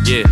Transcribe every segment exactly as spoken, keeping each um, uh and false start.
Yeah.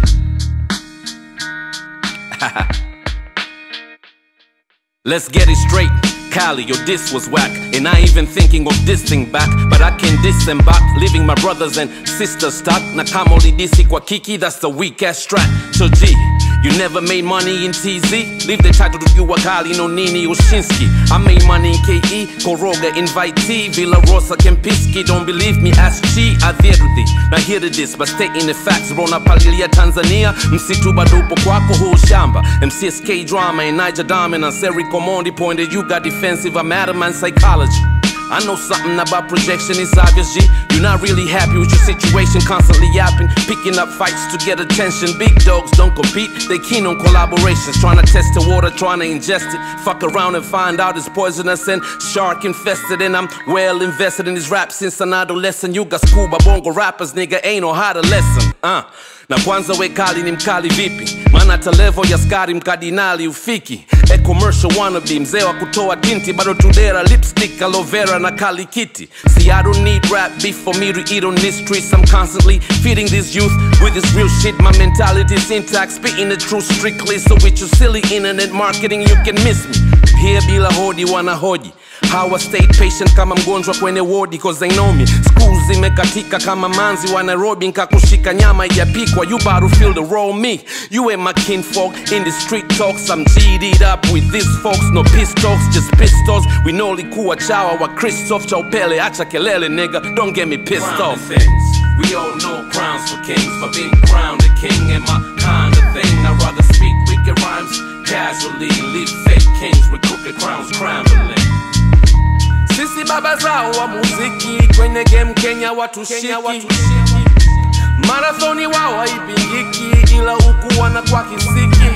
Let's get it straight. Cali, your diss was whack, and I ain't even thinking of dissing back, but I can disembark, leaving my brothers and sisters stuck. Na kama ulidisi kwa kiki, that's the weak ass strat. So G, you never made money in T Z. Leave the title to you, Wakali, no Nini Oshinsky. I made money in K E, Koroga, Invite T, Villa Rosa, Kempiski. Don't believe me, ask G, adhirudi. Na hear this, but stating the facts. Rona palilia Tanzania, msitu badupo kwako huu shamba. M C S K drama and Niger Diamond and Seri Komondi pointed you got defensive, I'm Adamant psychology. I know something about projection, it's obvious, G. You're not really happy with your situation, constantly yapping, picking up fights to get attention. Big dogs don't compete, they keen on collaborations. Trying to test the water, trying to ingest it. Fuck around and find out it's poisonous and shark infested. And I'm well invested in this rap since an adolescent. You got scuba bongo rappers, nigga, ain't no how to lesson. Uh. Na kwanza we kali ni mkali vipi, maana hata level ya skari mkadinali ufiki. A commercial wannabe, mzee wa kutoa tinti, bado tudera, lipstick, aloe vera na kali kiti. See, I don't need rap beef for me to eat on this streets. I'm constantly feeding this youth with this real shit. My mentality is intact, spitting the truth strictly. So with your silly internet marketing, you can miss me. Here bila hodi wanahoji how I stayed patient kama mgonjwa kwenye wodi, cause they know me. Schools zimekatika kama manzi wa Nairobi, nkakushika nyama ijapikwa. You about to feel the raw me. You ain't my kinfolk in the street talks. I'm G'd up with these folks, no piss talks, just pistols. We know likuwa chawa wa Christoph Chaupele. Acha kelele nigga, don't get me pissed crown off. Things. We all know crowns for kings, but being crowned a king ain't my kind of thing. I'd rather speak wicked rhymes casually, leave fake kings with crooked crowns scrambling. Sisi baba zao wa muziki, kwenye game Kenya watu shiki. Marathoni wao haipingiki, ila huku wana kwa kisiki.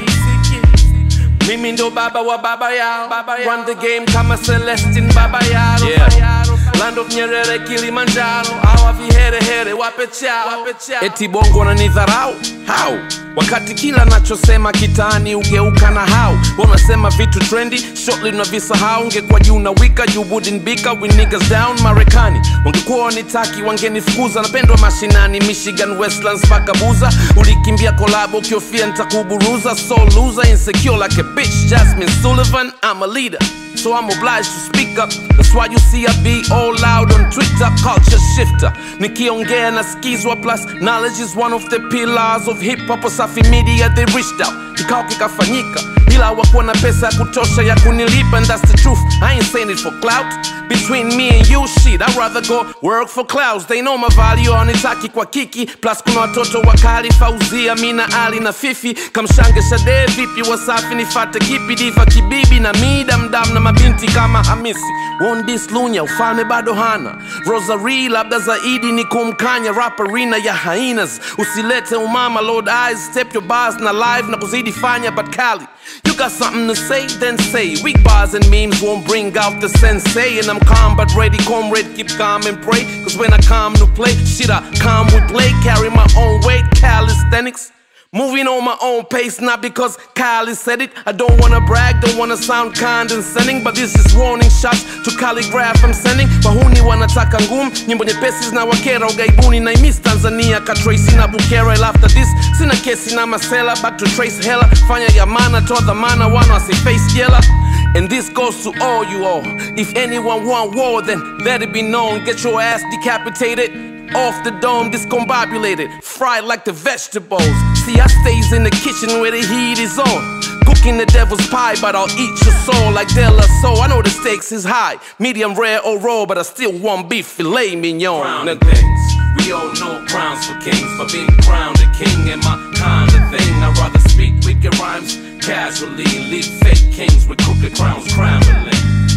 Mimi ndo baba wa baba yao, run the game kama Celestine baba yao. Yeah. Land of Nyerere Kilimanjaro, hawa vihere here wape chao. Eti bongo wananidharau, how? Wakati kila nachosema kitani ugeuka na how. Wanasema vitu trendy, shortly unavisahau. Ungekuwa juu na wika, you wouldn't bika. We niggas down Marekani, wangekuwa wanitaki wangenifukuza. Napendwa mashinani, Michigan, Westlands mpaka Buza. Ulikimbia kolabo ukiofia nitakuburuza. So loser, insecure like a bitch, Jasmine Sullivan. I'm a leader, so I'm obliged to speak up. That's why you see I be all loud on Twitter. Culture shifter, nikiongea na skizwa. Plus knowledge is one of the pillars of hip hop. Wasafi media they reached out, kikao kikafanyika, ila wakuwa na pesa ya kutosha ya kunilipa. And that's the truth, I ain't saying it for clout. Between me and you, shit, I'd rather go work for clouds. They know my value, wanitaki kwa kiki. Plus kuna watoto wakali, Fauzia, Mina, Ali na Fifi. Kamshange Shade, vipi Wasafi nifate kipi. Diva kibibi na mida mdam na mabinti kama Hamisi. Won this Lunya, ufalme bado hana. Rosary, labda zaidi ni kumkanya. Rap arena ya hyenas, usilete umama. Lord eyes, step your bars na live na kuzidi fanya. But Cali, you got something to say, then say. Weak bars and memes won't bring out the sensei. And I'm calm but ready, comrade, keep calm and pray. Cause when I come to play, shit I come with play. Carry my own weight, calisthenics. Moving on my own pace, not because Kylie said it. I don't wanna brag, don't wanna sound condescending, but this is warning shots to calligraph I'm sending. Wahuni wanataka ngumu, nyimbo nyepesi zina wakera. Ugaibuni na imiss Tanzania, ka Tracy na Bukera. After this, sina kesi na masela. Back to Trace Hella, fanya ya mana, toa dhamana. Wana wasi face yella. And this goes to all you all. If anyone want war, then let it be known. Get your ass decapitated, off the dome, discombobulated, fried like the vegetables. See, I stays in the kitchen where the heat is on, cooking the devil's pie, but I'll eat your soul like De La Soul. I know the stakes is high, medium rare or raw, but I still want beef filet mignon. Crowning things. We all know crowns for kings, but being crowned a king ain't my kind of thing. I'd rather speak wicked rhymes casually, leave fake kings with crooked crowns scrambling.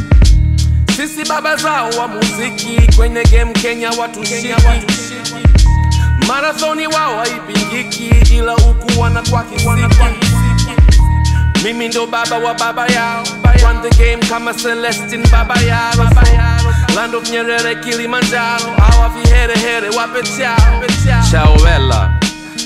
Sisi baba zao wa muziki, kwenye game Kenya watu shiki. Marathoni wao haipingiki, ila huku wana kwa kisiki. Mimi ndo baba wa baba yao, run the game kama Celestine baba yao. Land of Nyerere Kilimanjaro, hawa vihere here wape chao. Chao Bella.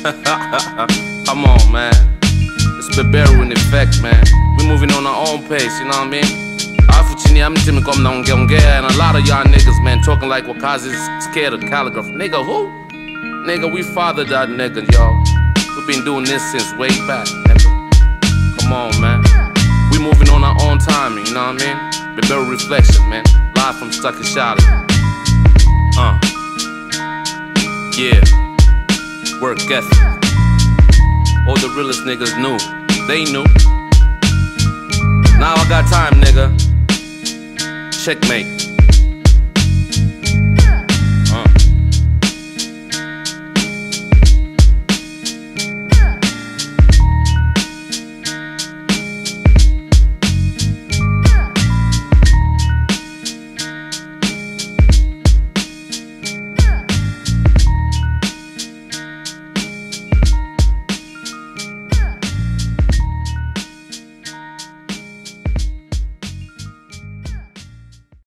Come on man, it's Beberu in effect man. We moving on our own pace, you know what I mean? Afu chini ya mti mko mnaongea ongea, and a lot of y'all niggas man talking like Wakazi's scared of calligraphy. Nigga who? Nigga we fathered that nigga y'all. We've been doing this since way back, nigga. Come on, man. We moving on our own timing, you know what I mean? The better reflection, man. Live from Stuck in Charlotte. Uh. Yeah. Work ethic. All the realest niggas knew. They knew. Now I got time, nigga. Checkmate.